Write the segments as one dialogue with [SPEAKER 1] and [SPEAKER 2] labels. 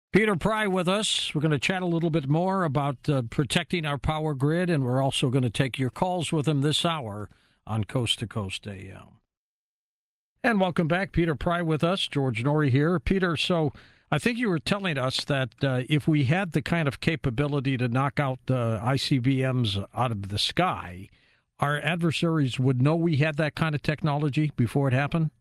[SPEAKER 1] Peter Pry with us. We're going to chat a little bit more about protecting our power grid, and we're also going to take your calls with him this hour on Coast to Coast AM. And welcome back, Peter Pry with us. George Noory here. Peter, so I think you were telling us that if we had the kind of capability to knock out the ICBMs out of the sky, our adversaries would know we had that kind of technology before it happened?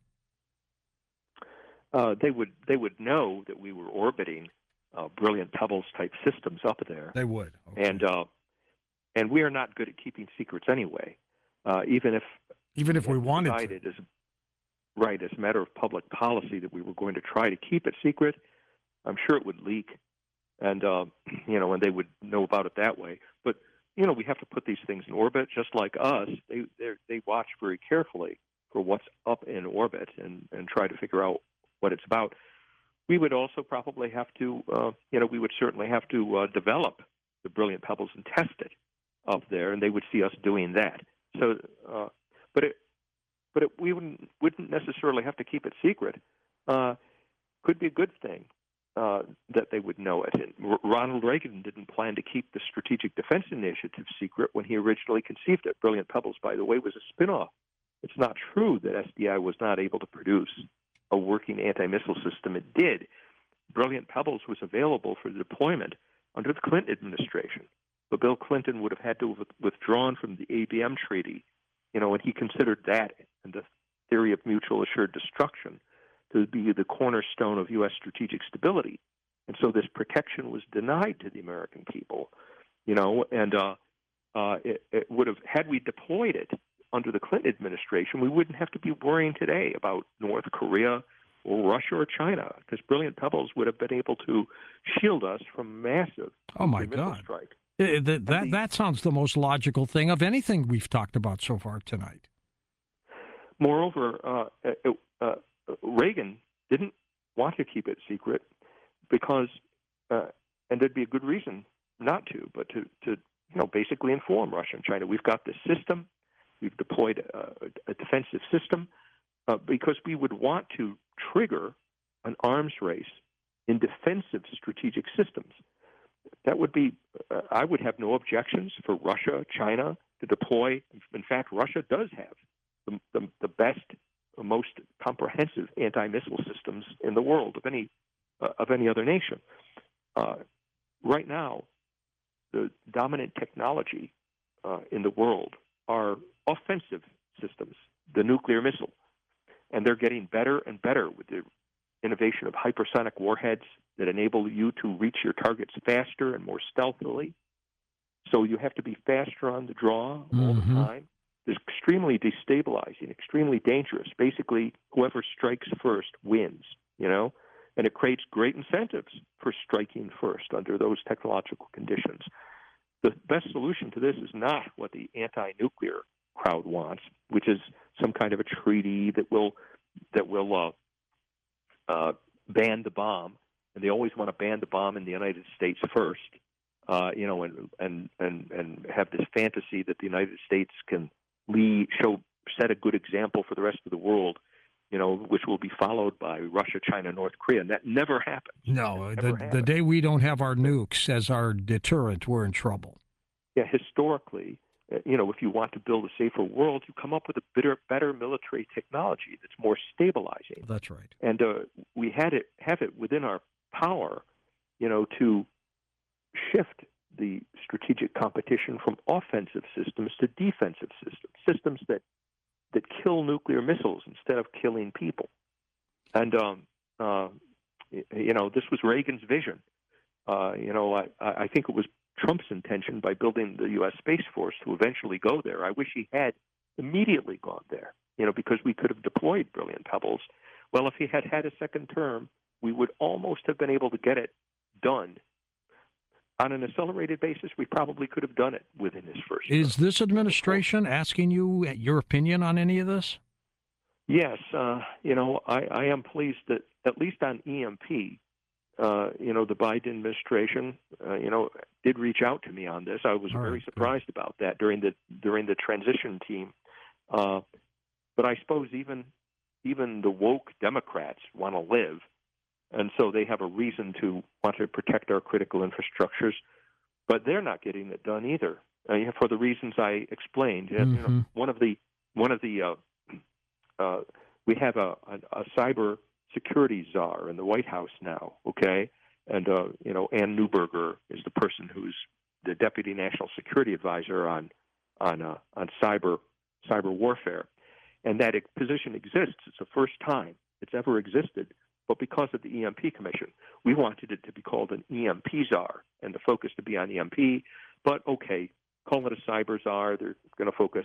[SPEAKER 2] They would know that we were orbiting brilliant pebbles type systems up there.
[SPEAKER 1] They would, okay.
[SPEAKER 2] And we are not good at keeping secrets anyway. Even if
[SPEAKER 1] we wanted
[SPEAKER 2] to. As a matter of public policy that we were going to try to keep it secret, I'm sure it would leak, and and they would know about it that way. But we have to put these things in orbit, just like us. They watch very carefully for what's up in orbit and try to figure out what it's about. We would also probably have to, we would certainly have to develop the brilliant pebbles and test it up there, and they would see us doing that. So, we wouldn't necessarily have to keep it secret. Could be a good thing that they would know it. And Ronald Reagan didn't plan to keep the Strategic Defense Initiative secret when he originally conceived it. Brilliant Pebbles, by the way, was a spinoff. It's not true that SDI was not able to produce a working anti-missile system. It did. Brilliant Pebbles was available for deployment under the Clinton administration, but Bill Clinton would have had to have withdrawn from the ABM treaty, and he considered that and the theory of mutual assured destruction to be the cornerstone of U.S. strategic stability. And so this protection was denied to the American people, and it would have, had we deployed it under the Clinton administration, we wouldn't have to be worrying today about North Korea or Russia or China, because Brilliant Pebbles would have been able to shield us from massive missile strike.
[SPEAKER 1] That sounds the most logical thing of anything we've talked about so far tonight.
[SPEAKER 2] Moreover, Reagan didn't want to keep it secret because, and there'd be a good reason not to, but to basically inform Russia and China. We've got this system. We've deployed a defensive system because we would want to trigger an arms race in defensive strategic systems. That would be, I would have no objections for Russia, China to deploy. In fact, Russia does have the best, most comprehensive anti-missile systems in the world of any other nation. Right now, the dominant technology in the world are offensive systems, the nuclear missile, and they're getting better and better with the innovation of hypersonic warheads that enable you to reach your targets faster and more stealthily. So you have to be faster on the draw all the time. It's extremely destabilizing, extremely dangerous. Basically, whoever strikes first wins, and it creates great incentives for striking first under those technological conditions. The best solution to this is not what the anti-nuclear crowd wants, which is some kind of a treaty that will ban the bomb, and they always want to ban the bomb in the United States first, and have this fantasy that the United States can set a good example for the rest of the world, which will be followed by Russia, China, North Korea, and that never happens.
[SPEAKER 1] No, the day we don't have our nukes as our deterrent, we're in trouble.
[SPEAKER 2] Yeah, historically, if you want to build a safer world, you come up with a better military technology that's more stabilizing.
[SPEAKER 1] That's right.
[SPEAKER 2] And we have it within our power, to shift the strategic competition from offensive systems to defensive systems that kill nuclear missiles instead of killing people. And this was Reagan's vision. I think it was Trump's intention by building the U.S. Space Force to eventually go there. I wish he had immediately gone there, because we could have deployed Brilliant Pebbles. Well, if he had had a second term, we would almost have been able to get it done. On an accelerated basis, we probably could have done it within his first term.
[SPEAKER 1] Is this administration asking you your opinion on any of this?
[SPEAKER 2] Yes. I am pleased that at least on EMP, the Biden administration, did reach out to me on this. I was very surprised about that during the transition team. But I suppose even the woke Democrats want to live, And so they have a reason to want to protect our critical infrastructures, but they're not getting it done either for the reasons I explained.
[SPEAKER 1] Mm-hmm.
[SPEAKER 2] One of the we have a cyber security czar in the White House now, okay? And Ann Neuberger is the person who's the deputy national security advisor on cyber warfare, and that position exists. It's the first time it's ever existed. But because of the EMP Commission, we wanted it to be called an EMP czar and the focus to be on EMP. But okay, call it a cyber czar. They're going to focus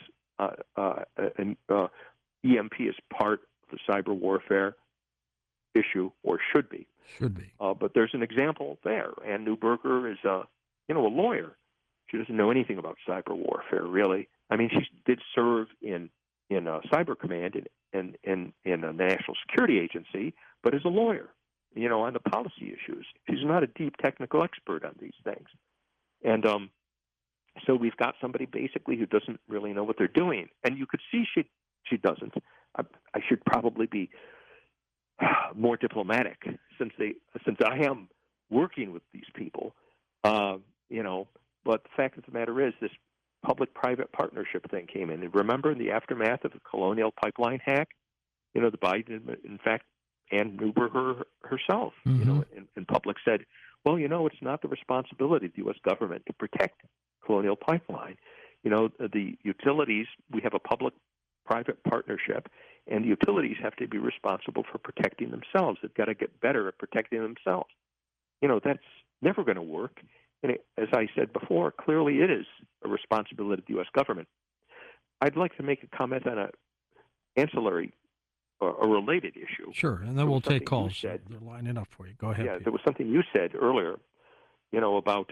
[SPEAKER 2] EMP is part of the cyber warfare issue, or should be.
[SPEAKER 1] Should be.
[SPEAKER 2] But there's an example there. Ann Neuberger is a lawyer. She doesn't know anything about cyber warfare, really. I mean, she did serve in Cyber Command in the National Security Agency, but as a lawyer, on the policy issues. She's not a deep technical expert on these things. And so we've got somebody basically who doesn't really know what they're doing. And you could see she doesn't. I should probably be more diplomatic since I am working with these people, But the fact of the matter is, this public-private partnership thing came in. And remember, in the aftermath of the Colonial Pipeline hack, the Biden, in fact, Ann Neuberger herself,
[SPEAKER 1] mm-hmm.
[SPEAKER 2] in public said, well, it's not the responsibility of the U.S. government to protect Colonial Pipeline. The utilities, we have a public-private partnership, and the utilities have to be responsible for protecting themselves. They've got to get better at protecting themselves. That's never going to work. And as I said before, clearly it is a responsibility of the U.S. government. I'd like to make a comment on an ancillary or a related issue.
[SPEAKER 1] Sure, and then we'll take calls. They're lining up for you. Go ahead.
[SPEAKER 2] Yeah,
[SPEAKER 1] Pete.
[SPEAKER 2] there was something you said earlier, about,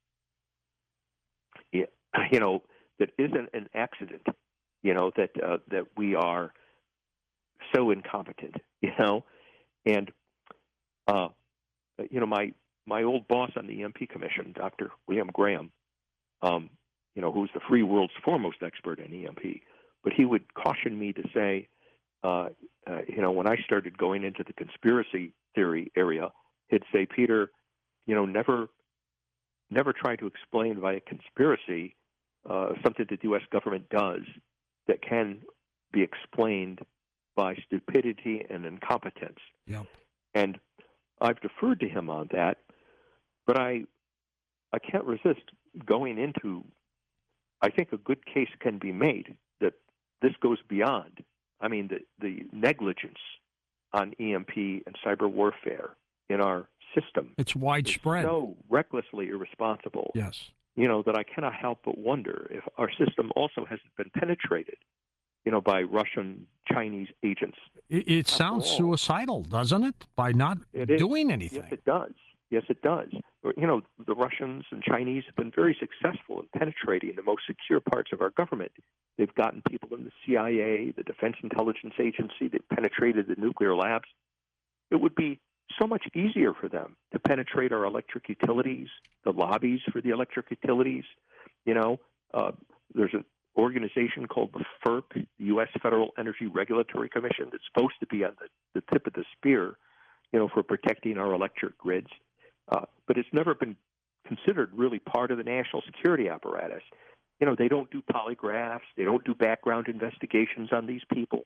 [SPEAKER 2] that isn't an accident, that we are so incompetent, and, my old boss on the EMP Commission, Dr. William Graham, who's the free world's foremost expert in EMP, but he would caution me to say, when I started going into the conspiracy theory area, he'd say, Peter, never try to explain via conspiracy something that the U.S. government does that can be explained by stupidity and incompetence.
[SPEAKER 1] Yep.
[SPEAKER 2] And I've deferred to him on that, but I can't resist going into, I think a good case can be made that this goes beyond. I mean, the negligence on EMP and cyber warfare in our system.
[SPEAKER 1] It's widespread.
[SPEAKER 2] Is so recklessly irresponsible.
[SPEAKER 1] Yes.
[SPEAKER 2] That I cannot help but wonder if our system also hasn't been penetrated, by Russian, Chinese agents.
[SPEAKER 1] It sounds suicidal, doesn't it? By not doing anything.
[SPEAKER 2] Yes, it does. Yes, it does. The Russians and Chinese have been very successful in penetrating the most secure parts of our government. They've gotten people in the CIA, the Defense Intelligence Agency. They've penetrated the nuclear labs. It would be so much easier for them to penetrate our electric utilities, the lobbies for the electric utilities. There's an organization called the FERC, the U.S. Federal Energy Regulatory Commission, that's supposed to be on the tip of the spear, for protecting our electric grids. But it's never been considered really part of the national security apparatus. They don't do polygraphs. They don't do background investigations on these people.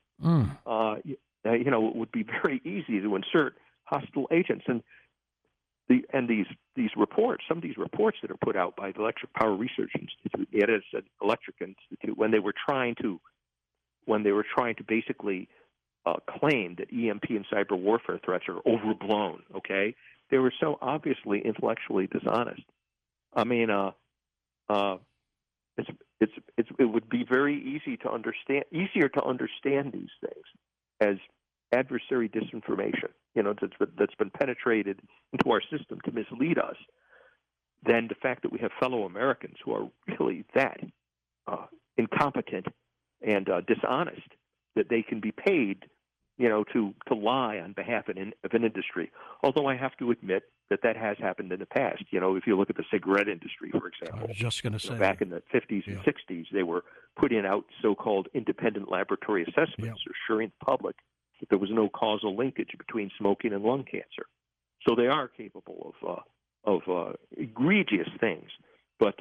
[SPEAKER 2] It would be very easy to insert hostile agents. And these reports, some of these reports that are put out by the Electric Power Research Institute, the Edison Electric Institute, when they were trying to basically claim that EMP and cyber warfare threats are overblown, okay? They were so obviously intellectually dishonest. I mean, it would be very easier to understand these things as adversary disinformation, that's been penetrated into our system to mislead us, than the fact that we have fellow Americans who are really that incompetent and dishonest that they can be paid, to lie on behalf of an industry. Although I have to admit that has happened in the past. If you look at the cigarette industry, for example.
[SPEAKER 1] I was just going to say.
[SPEAKER 2] Back in the 50s and 60s, they were putting out so-called independent laboratory assessments, assuring the public that there was no causal linkage between smoking and lung cancer. So they are capable of egregious things. But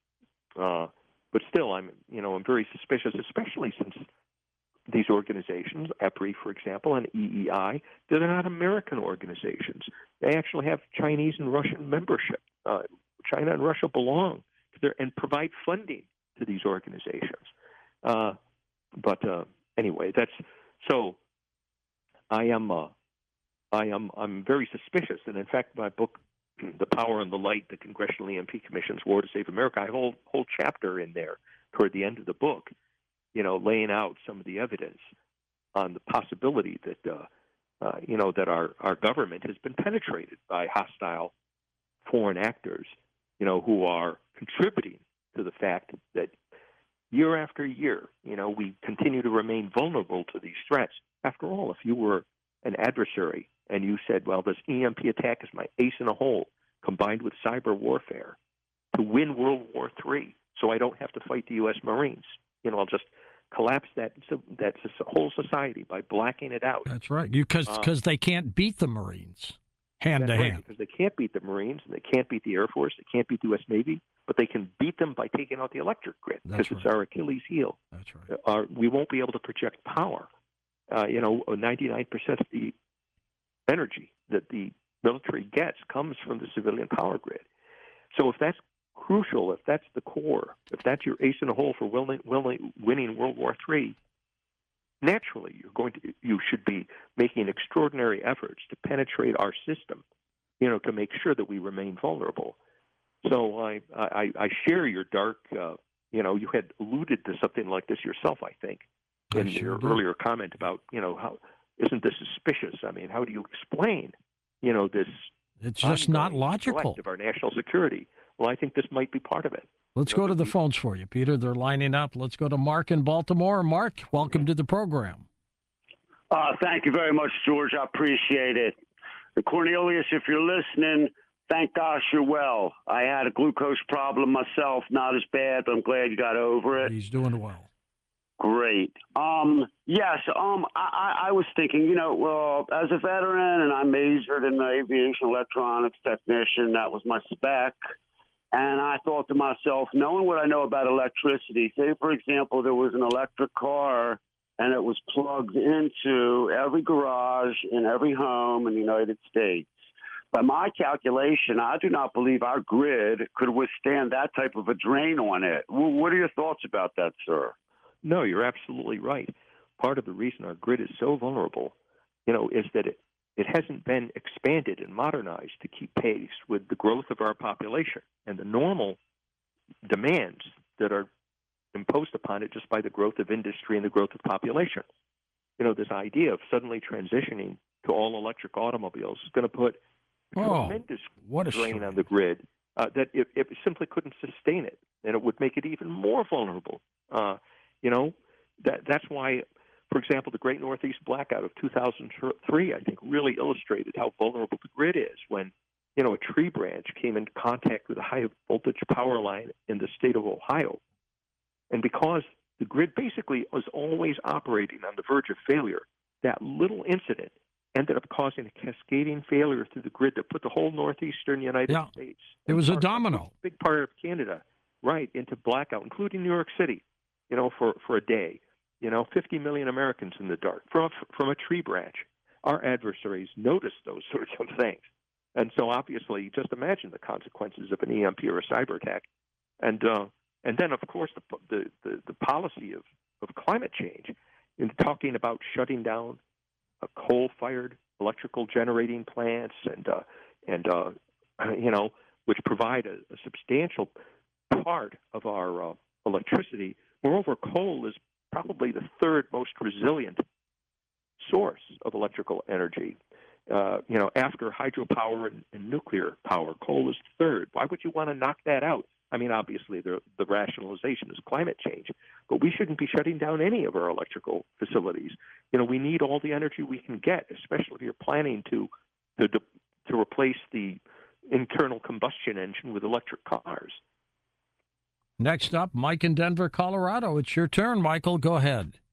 [SPEAKER 2] still, I'm very suspicious, especially since these organizations, EPRI, for example, and EEI, they're not American organizations. They actually have Chinese and Russian membership. China and Russia belong there and provide funding to these organizations. But anyway, that's so. I'm very suspicious, and in fact, my book, "The Power and the Light: The Congressional EMP Commission's War to Save America," I have a whole chapter in there toward the end of the book, laying out some of the evidence on the possibility that that our government has been penetrated by hostile foreign actors, who are contributing to the fact that year after year, we continue to remain vulnerable to these threats. After all, if you were an adversary and you said, well, this EMP attack is my ace in a hole combined with cyber warfare to win World War III, so I don't have to fight the U.S. Marines, I'll just collapse that whole society by blacking it out.
[SPEAKER 1] That's right. Because they can't beat the Marines hand to hand.
[SPEAKER 2] Because they can't beat the Marines, and they can't beat the Air Force, they can't beat the U.S. Navy, but they can beat them by taking out the electric grid because it's our Achilles heel.
[SPEAKER 1] That's right.
[SPEAKER 2] We won't be able to project power. 99% of the energy that the military gets comes from the civilian power grid. So if that's crucial, if that's the core, if that's your ace in a hole for winning World War III, naturally you should be making extraordinary efforts to penetrate our system, to make sure that we remain vulnerable. So I share your dark, you had alluded to something like this yourself, I think, in your earlier comment about, how isn't this suspicious? I mean, how do you explain, this?
[SPEAKER 1] It's just not logical
[SPEAKER 2] of our national security. Well, I think this might be part of it.
[SPEAKER 1] Let's go to the phones for you, Peter. They're lining up. Let's go to Mark in Baltimore. Mark, welcome to the program.
[SPEAKER 3] Thank you very much, George. I appreciate it. Cornelius, if you're listening, thank gosh you're well. I had a glucose problem myself, not as bad, but I'm glad you got over it.
[SPEAKER 1] He's doing well.
[SPEAKER 3] Great. Yes, I was thinking, well, as a veteran, and I majored in aviation electronics technician, that was my spec. And I thought to myself, knowing what I know about electricity, say, for example, there was an electric car and it was plugged into every garage in every home in the United States. By my calculation, I do not believe our grid could withstand that type of a drain on it. What are your thoughts about that, sir?
[SPEAKER 2] No, you're absolutely right. Part of the reason our grid is so vulnerable, is that it hasn't been expanded and modernized to keep pace with the growth of our population and the normal demands that are imposed upon it just by the growth of industry and the growth of population. This idea of suddenly transitioning to all electric automobiles is going to put tremendous drain on the grid that it simply couldn't sustain it, and it would make it even more vulnerable. That's why, for example, the Great Northeast Blackout of 2003, I think, really illustrated how vulnerable the grid is when, a tree branch came into contact with a high voltage power line in the state of Ohio. And because the grid basically was always operating on the verge of failure, that little incident ended up causing a cascading failure through the grid that put the whole northeastern United States.
[SPEAKER 1] It was a domino.
[SPEAKER 2] A big part of Canada, right, into blackout, including New York City, for a day. 50 million Americans in the dark from a tree branch. Our adversaries noticed those sorts of things. And so obviously, just imagine the consequences of an EMP or a cyber attack. And then, of course, the policy of climate change in talking about shutting down coal-fired electrical generating plants and which provide a substantial part of our electricity. Moreover, coal is probably the third most resilient source of electrical energy. After hydropower and nuclear power, coal is third. Why would you want to knock that out? I mean, obviously, the rationalization is climate change, but we shouldn't be shutting down any of our electrical facilities. We need all the energy we can get, especially if you're planning to replace the internal combustion engine with electric cars.
[SPEAKER 1] Next up, Mike in Denver, Colorado. It's your turn, Michael. Go ahead.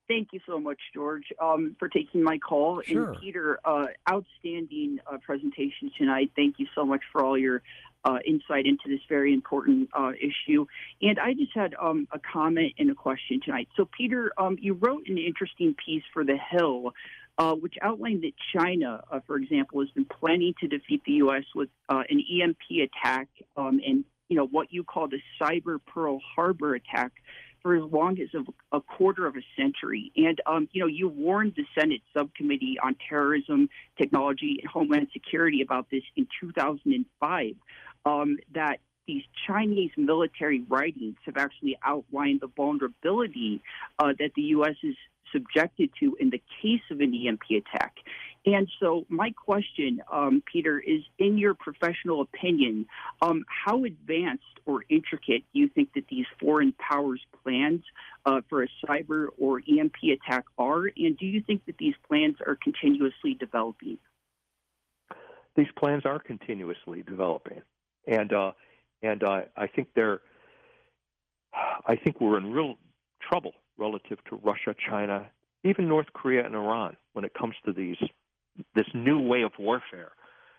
[SPEAKER 4] Thank you so much, George, for taking my call.
[SPEAKER 1] Sure.
[SPEAKER 4] And Peter, outstanding presentation tonight. Thank you so much for all your insight into this very important issue. And I just had a comment and a question tonight. So, Peter, you wrote an interesting piece for The Hill, which outlined that China, for example, has been planning to defeat the U.S. with an EMP attack and what you call the Cyber Pearl Harbor attack for as long as a quarter of a century. And, you warned the Senate Subcommittee on Terrorism, Technology, and Homeland Security about this in 2005, that these Chinese military writings have actually outlined the vulnerability that the U.S. is subjected to in the case of an EMP attack. And so my question, Peter, is in your professional opinion, how advanced or intricate do you think that these foreign powers' plans for a cyber or EMP attack are? And do you think that these plans are continuously developing?
[SPEAKER 2] These plans are continuously developing. And I think we're in real trouble relative to Russia, China, even North Korea and Iran when it comes to this new way of warfare.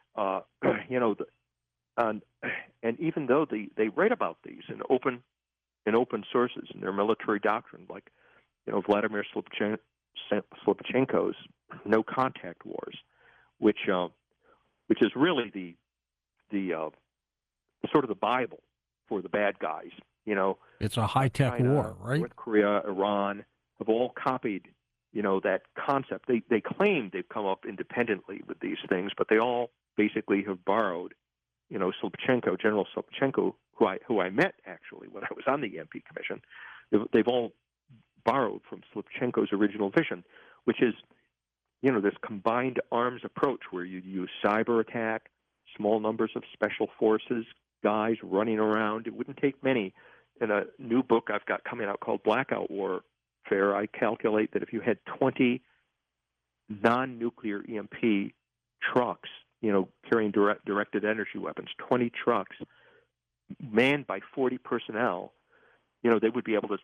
[SPEAKER 2] And even though they write about these in open sources in their military doctrine, like Vladimir Slipchenko's no contact wars, which is really the sort of the Bible for the bad guys.
[SPEAKER 1] It's a high-tech
[SPEAKER 2] China,
[SPEAKER 1] war, right?
[SPEAKER 2] North Korea, Iran have all copied, that concept. They claim they've come up independently with these things, but they all basically have borrowed, General Slipchenko, who I met actually when I was on the EMP Commission. They've all borrowed from Slipchenko's original vision, which is, this combined arms approach where you use cyber attack, small numbers of special forces, guys running around. It wouldn't take many. In a new book I've got coming out called Blackout Warfare, I calculate that if you had 20 non-nuclear EMP trucks, carrying directed energy weapons, 20 trucks manned by 40 personnel, they would be able to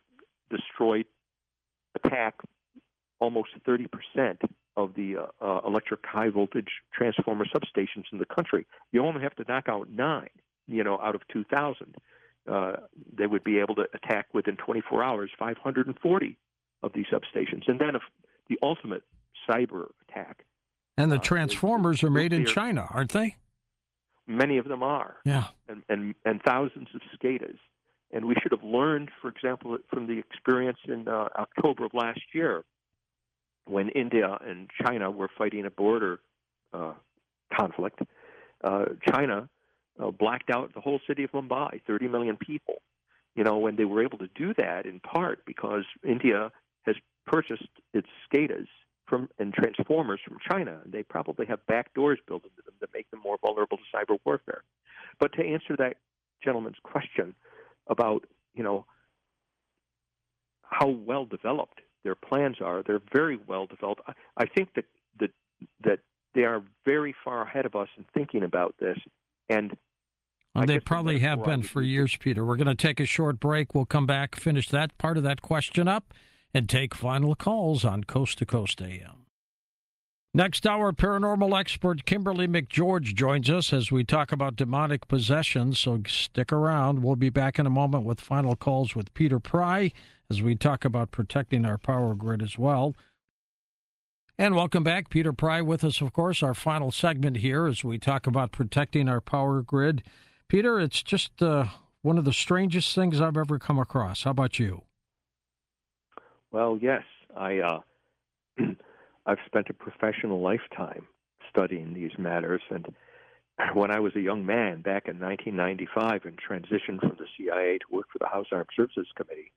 [SPEAKER 2] attack almost 30% of the electric high voltage transformer substations in the country. You only have to knock out 9, out of 2,000. They would be able to attack within 24 hours 540 of these substations. And then the ultimate cyber attack.
[SPEAKER 1] And the transformers are made in China, aren't they?
[SPEAKER 2] Many of them are.
[SPEAKER 1] Yeah.
[SPEAKER 2] And thousands of SCADAs. And we should have learned, for example, from the experience in October of last year when India and China were fighting a border conflict. China blacked out the whole city of Mumbai, 30 million people. When they were able to do that in part because India has purchased its SCADAs and transformers from China. They probably have back doors built into them that make them more vulnerable to cyber warfare. But to answer that gentleman's question about, how well developed their plans are, they're very well developed. I think that they are very far ahead of us in thinking about this. And
[SPEAKER 1] they probably have been for years, Peter. We're going to take a short break. We'll come back, finish that part of that question up, and take final calls on Coast to Coast AM. Next hour, paranormal expert Kimberly McGeorge joins us as we talk about demonic possession, so stick around. We'll be back in a moment with final calls with Peter Pry as we talk about protecting our power grid as well. And welcome back. Peter Pry with us, of course, our final segment here as we talk about protecting our power grid. Peter, it's just one of the strangest things I've ever come across. How about you?
[SPEAKER 2] Well, yes. I've spent a professional lifetime studying these matters. And when I was a young man back in 1995 and transitioned from the CIA to work for the House Armed Services Committee,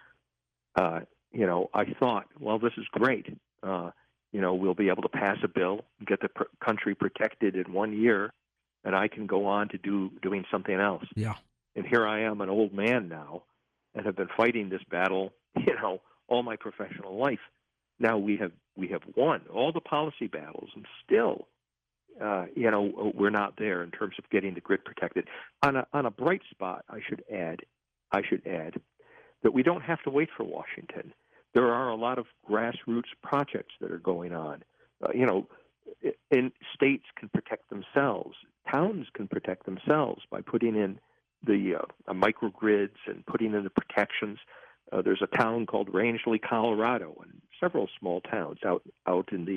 [SPEAKER 2] I thought, well, this is great. We'll be able to pass a bill, get the country protected in 1 year, and I can go on to doing something else.
[SPEAKER 1] Yeah.
[SPEAKER 2] And here I am, an old man now, and have been fighting this battle, all my professional life. Now we have won all the policy battles, and still, we're not there in terms of getting the grid protected. On a bright spot, I should add that we don't have to wait for Washington. there are a lot of grassroots projects that are going on. And states can protect themselves. Towns can protect themselves by putting in the microgrids and putting in the protections. There's a town called Rangeley, Colorado, and several small towns out in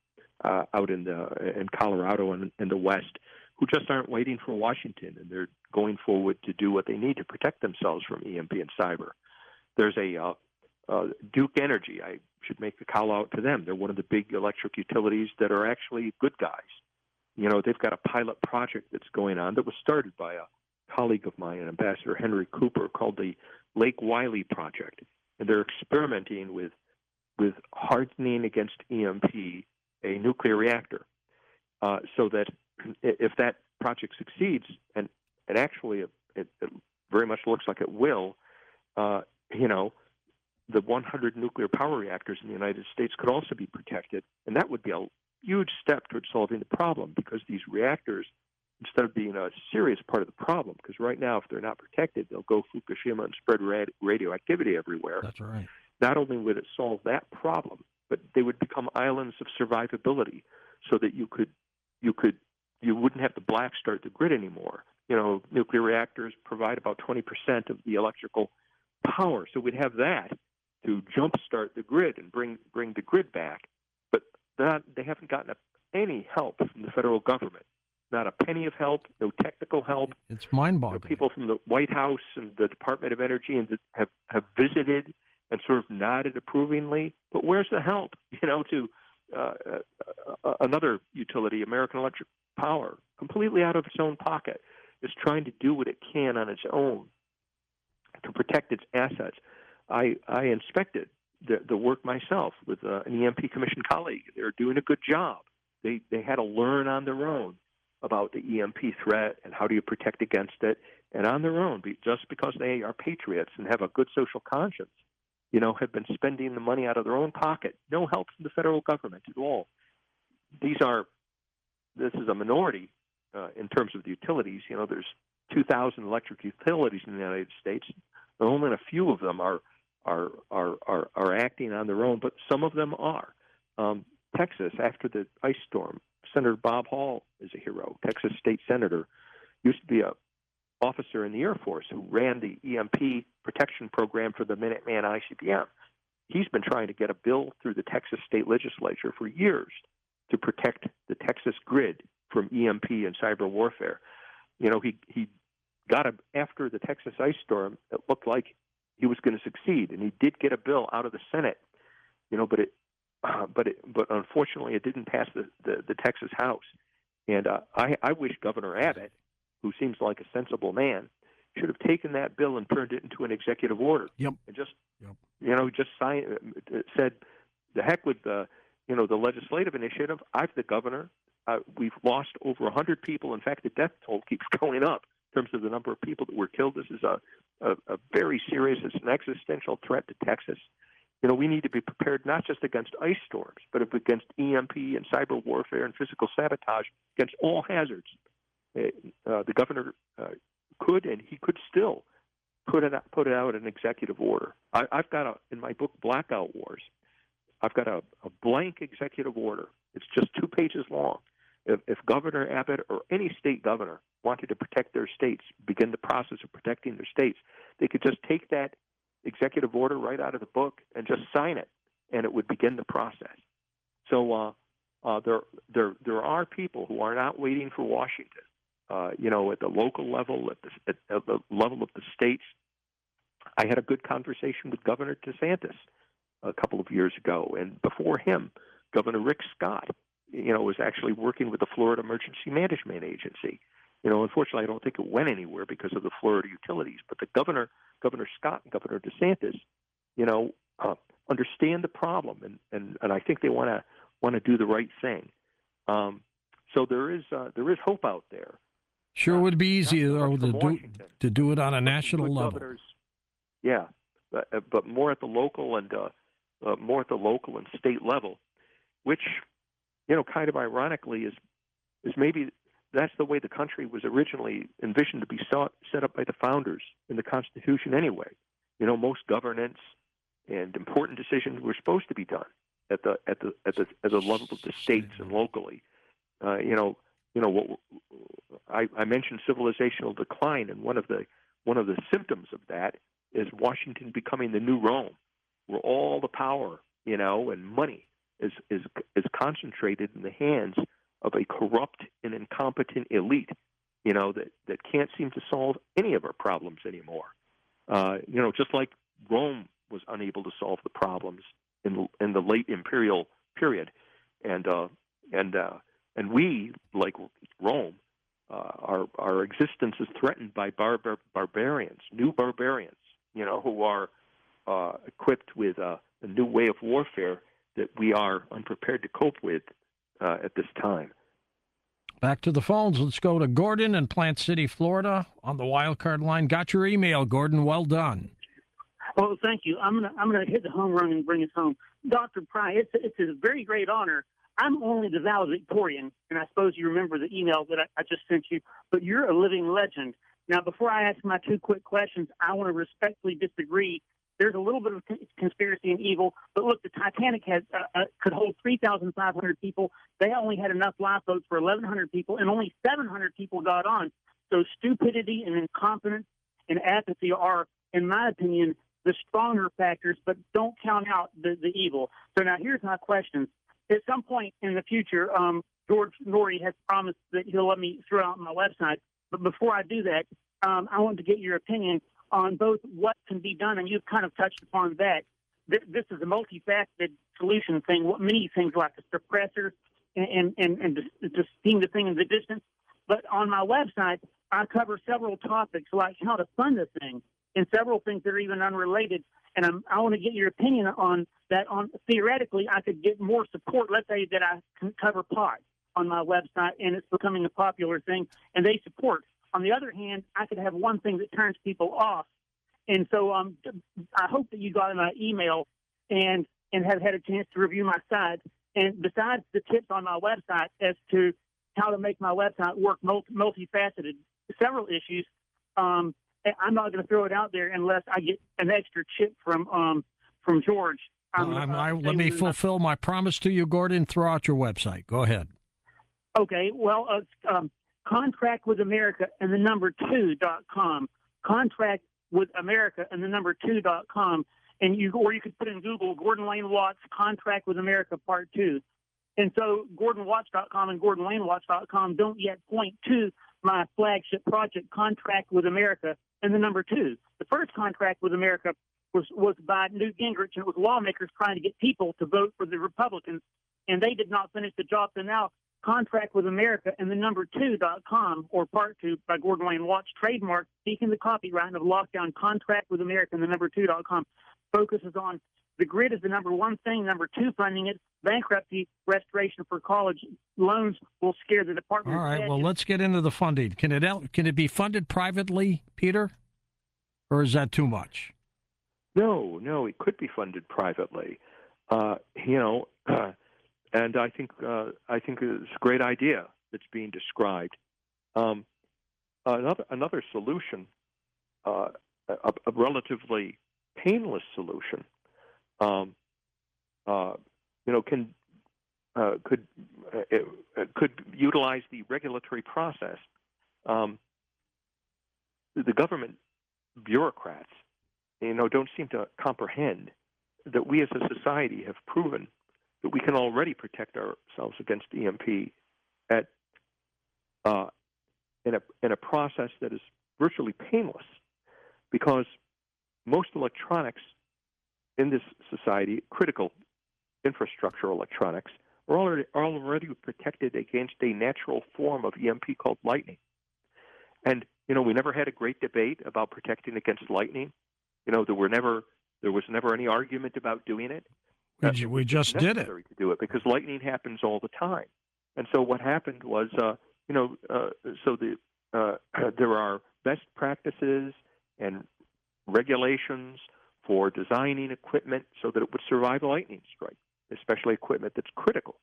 [SPEAKER 2] Colorado and in the West who just aren't waiting for Washington, and they're going forward to do what they need to protect themselves from EMP and cyber. There's a Duke Energy. I should make the call out to them. They're one of the big electric utilities that are actually good guys. They've got a pilot project that's going on that was started by a colleague of mine, Ambassador Henry Cooper, called the Lake Wiley Project, and they're experimenting with hardening against EMP a nuclear reactor, so that if that project succeeds, and actually it very much looks like it will, the 100 nuclear power reactors in the United States could also be protected, and that would be a huge step towards solving the problem, because these reactors, instead of being a serious part of the problem, because right now if they're not protected, they'll go Fukushima and spread radioactivity everywhere.
[SPEAKER 1] That's right.
[SPEAKER 2] Not only would it solve that problem, but they would become islands of survivability, so that you wouldn't have to black start the grid anymore. Nuclear reactors provide about 20% of the electrical power, so we'd have that to jumpstart the grid and bring the grid back. But they haven't gotten any help from the federal government. Not a penny of help, no technical help.
[SPEAKER 1] It's mind-boggling.
[SPEAKER 2] People from the White House and the Department of Energy have visited and sort of nodded approvingly, but where's the help? To another utility, American Electric Power, completely out of its own pocket, is trying to do what it can on its own to protect its assets. I inspected the work myself with an EMP Commission colleague. They're doing a good job. They had to learn on their own about the EMP threat and how do you protect against it, and on their own, just because they are patriots and have a good social conscience, have been spending the money out of their own pocket. No help from the federal government at all. This is a minority in terms of the utilities. There's 2,000 electric utilities in the United States, and only a few of them are acting on their own, but some of them are. Texas, after the ice storm, Senator Bob Hall is a hero. Texas state senator, used to be a officer in the Air Force who ran the EMP protection program for the Minuteman ICBM. He's been trying to get a bill through the Texas state legislature for years to protect the Texas grid from EMP and cyber warfare. He got after the Texas ice storm. It looked like he was going to succeed, and he did get a bill out of the Senate. But unfortunately, it didn't pass the Texas House. And I wish Governor Abbott, who seems like a sensible man, should have taken that bill and turned it into an executive order.
[SPEAKER 1] Yep.
[SPEAKER 2] And just said, the heck with the legislative initiative. I'm the governor. We've lost over 100 people. In fact, the death toll keeps going up in terms of the number of people that were killed. This is a very serious, it's an existential threat to Texas. We need to be prepared not just against ice storms, but against EMP and cyber warfare and physical sabotage, against all hazards. The governor could, and he could still, put it out an executive order. I've got in my book, Blackout Wars, I've got a blank executive order. It's just 2 pages long. If Governor Abbott or any state governor wanted to protect their states, begin the process of protecting their states, they could just take that executive order right out of the book and just sign it, and it would begin the process. So there are people who are not waiting for Washington. At the local level, at the level of the states. I had a good conversation with Governor DeSantis a couple of years ago, and before him, Governor Rick Scott, was actually working with the Florida Emergency Management Agency. Unfortunately, I don't think it went anywhere because of the Florida utilities. But the Governor Scott and Governor DeSantis, understand the problem, and I think they want to do the right thing. So there is hope out there.
[SPEAKER 1] Sure would be easy though to do it on a national level.
[SPEAKER 2] Governors, yeah, but more at the local and state level, which kind of ironically is maybe that's the way the country was originally envisioned to be set up by the founders in the Constitution anyway. Most governance and important decisions were supposed to be done at the level of the states and locally. What I mentioned civilizational decline, and one of the symptoms of that is Washington becoming the new Rome, where all the power, and money is concentrated in the hands of a corrupt and incompetent elite, that can't seem to solve any of our problems anymore. Just like Rome was unable to solve the problems in the late imperial period, and we, like Rome, our existence is threatened by barbarians, new barbarians, who are equipped with a new way of warfare that we are unprepared to cope with at this time.
[SPEAKER 1] Back to the phones. Let's go to Gordon in Plant City, Florida, on the wild card line. Got your email, Gordon. Well done.
[SPEAKER 5] Well, thank you. I'm gonna hit the home run and bring us home, Dr. Pry. It's a very great honor. I'm only the valedictorian, and I suppose you remember the email that I just sent you. But you're a living legend. Now, before I ask my two quick questions, I want to respectfully disagree. There's a little bit of conspiracy and evil, but look, the Titanic could hold 3,500 people. They only had enough lifeboats for 1,100 people, and only 700 people got on. So stupidity and incompetence and apathy are, in my opinion, the stronger factors, but don't count out the evil. So now here's my question. At some point in the future, George Noory has promised that he'll let me throw out my website. But before I do that, I want to get your opinion on both what can be done, and you've kind of touched upon that. This is a multifaceted solution thing, many things like the suppressors and just seeing the thing in the distance. But on my website, I cover several topics like how to fund the thing and several things that are even unrelated. And I want to get your opinion on that. Theoretically, I could get more support. Let's say that I can cover pot on my website, and it's becoming a popular thing, and they support. On the other hand, I could have one thing that turns people off. And so I hope that you got my email and have had a chance to review my site. And besides the tips on my website as to how to make my website work multifaceted, several issues, I'm not going to throw it out there unless I get an extra chip from George.
[SPEAKER 1] Let me fulfill my promise to you, Gordon. Throw out your website. Go ahead.
[SPEAKER 5] Okay. Well, Contract with America and the number 2.com. Contract with America and the number 2.com. And you could put in Google Gordon Lane Watts Contract with America Part 2. And so GordonWatts.com and GordonLaneWatts.com don't yet point to my flagship project, Contract with America and the number 2. The first Contract with America was by Newt Gingrich, and it was lawmakers trying to get people to vote for the Republicans, and they did not finish the job. So now Contract with America and the number 2.com, or Part 2 by Gordon Lane Watts, trademark, seeking the copyright of lockdown. Contract with America and the number 2.com focuses on the grid is the number one thing. Number two, funding it. Bankruptcy restoration for college loans will scare the Department.
[SPEAKER 1] All right. Well, let's get into the funding. Can it be funded privately, Peter, or is that too much?
[SPEAKER 2] No, it could be funded privately. And I think it's a great idea that's being described. Another solution, a relatively painless solution, could utilize the regulatory process. The government bureaucrats, don't seem to comprehend that we as a society have proven that we can already protect ourselves against EMP in a process that is virtually painless, because most electronics in this society, critical infrastructure electronics, are already protected against a natural form of EMP called lightning. And we never had a great debate about protecting against lightning. There was never any argument about doing it.
[SPEAKER 1] We just did it.
[SPEAKER 2] To do it because lightning happens all the time. And so what happened was, there are best practices and regulations for designing equipment so that it would survive a lightning strike, especially equipment that's critical.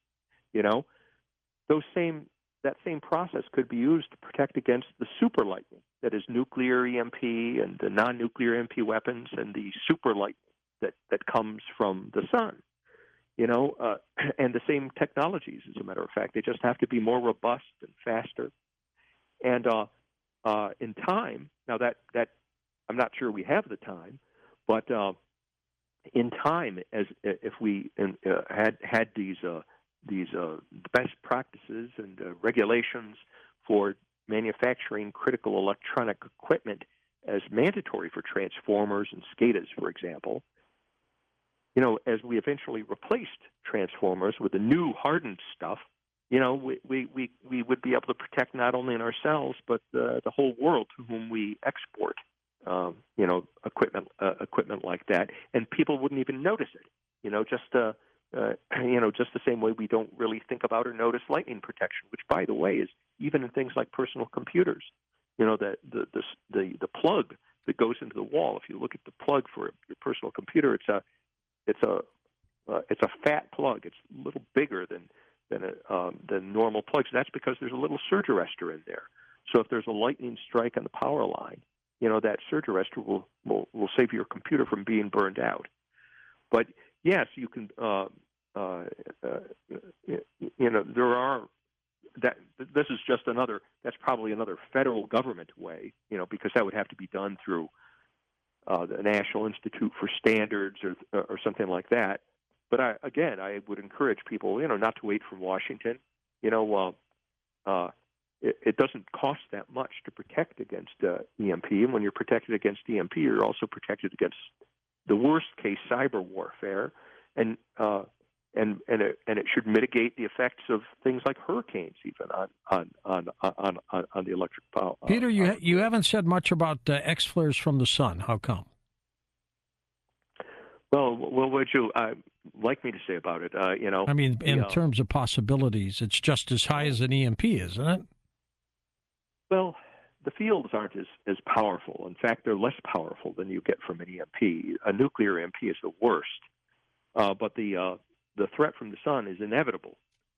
[SPEAKER 2] That same process could be used to protect against the super lightning, that is nuclear EMP and the non-nuclear EMP weapons and the super lightning that comes from the sun. And the same technologies, as a matter of fact, they just have to be more robust and faster. And in time, now that I'm not sure we have the time, but in time, as if we had these best practices and regulations for manufacturing critical electronic equipment as mandatory for transformers and SCADAs, for example, as we eventually replaced transformers with the new hardened stuff, we would be able to protect not only ourselves but the whole world to whom we export, equipment like that, and people wouldn't even notice it. Just the same way we don't really think about or notice lightning protection, which, by the way, is even in things like personal computers. The plug that goes into the wall. If you look at the plug for your personal computer, it's a fat plug. It's a little bigger than normal plugs. And that's because there's a little surge arrestor in there. So if there's a lightning strike on the power line, that surge arrestor will save your computer from being burned out. But yes, you can. There are that. This is just another. That's probably another federal government way, because that would have to be done through the National Institute for Standards or something like that. But I would encourage people, not to wait from Washington. It doesn't cost that much to protect against EMP, and when you're protected against EMP, you're also protected against the worst case cyber warfare, and it should mitigate the effects of things like hurricanes, even on the electric power.
[SPEAKER 1] Peter, you haven't said much about X flares from the sun. How come?
[SPEAKER 2] Well, what would you like me to say about it?
[SPEAKER 1] I mean, in terms of possibilities, it's just as high as an EMP, isn't it?
[SPEAKER 2] Well, the fields aren't as powerful. In fact, they're less powerful than you get from an EMP. A nuclear EMP is the worst, but the threat from the sun is inevitable.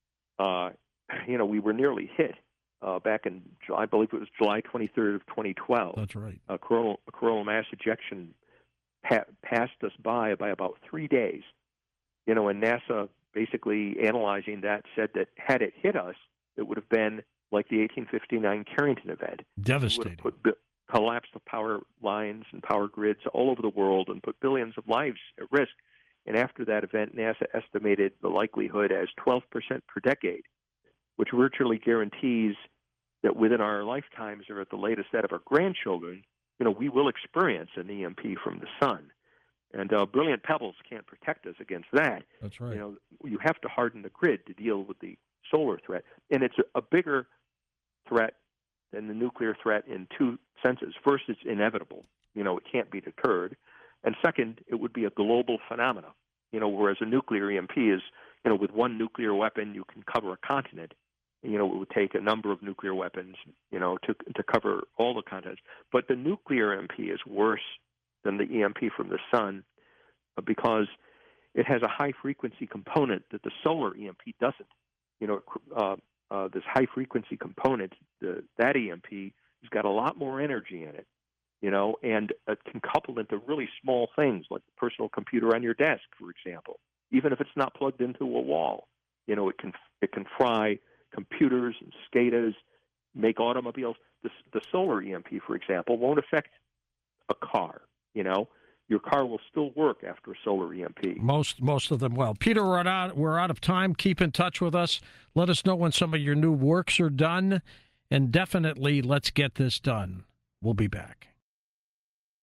[SPEAKER 2] We were nearly hit back in, I believe it was July 23rd of 2012.
[SPEAKER 1] That's right.
[SPEAKER 2] A coronal mass ejection passed us by about 3 days. And NASA basically analyzing that said that had it hit us, it would have been like the 1859 Carrington event.
[SPEAKER 1] Devastating.
[SPEAKER 2] It would have collapsed the power lines and power grids all over the world and put billions of lives at risk. And after that event, NASA estimated the likelihood as 12% per decade, which virtually guarantees that within our lifetimes or at the latest that of our grandchildren, we will experience an EMP from the sun. And brilliant pebbles can't protect us against that.
[SPEAKER 1] That's right.
[SPEAKER 2] You have to harden the grid to deal with the solar threat. And it's a bigger threat than the nuclear threat in two senses. First, it's inevitable. It can't be deterred. And second, it would be a global phenomenon. Whereas a nuclear EMP is, with one nuclear weapon, you can cover a continent. It would take a number of nuclear weapons, to cover all the continents. But the nuclear EMP is worse than the EMP from the sun because it has a high-frequency component that the solar EMP doesn't. This high-frequency component, that EMP, has got a lot more energy in it, and it can couple into really small things like the personal computer on your desk, for example. Even if it's not plugged into a wall, it can fry computers and SCADAs, make automobiles. The solar EMP, for example, won't affect a car. Your car will still work after a solar EMP.
[SPEAKER 1] Most of them will. Peter, we're out of time. Keep in touch with us. Let us know when some of your new works are done, and definitely let's get this done. We'll be back.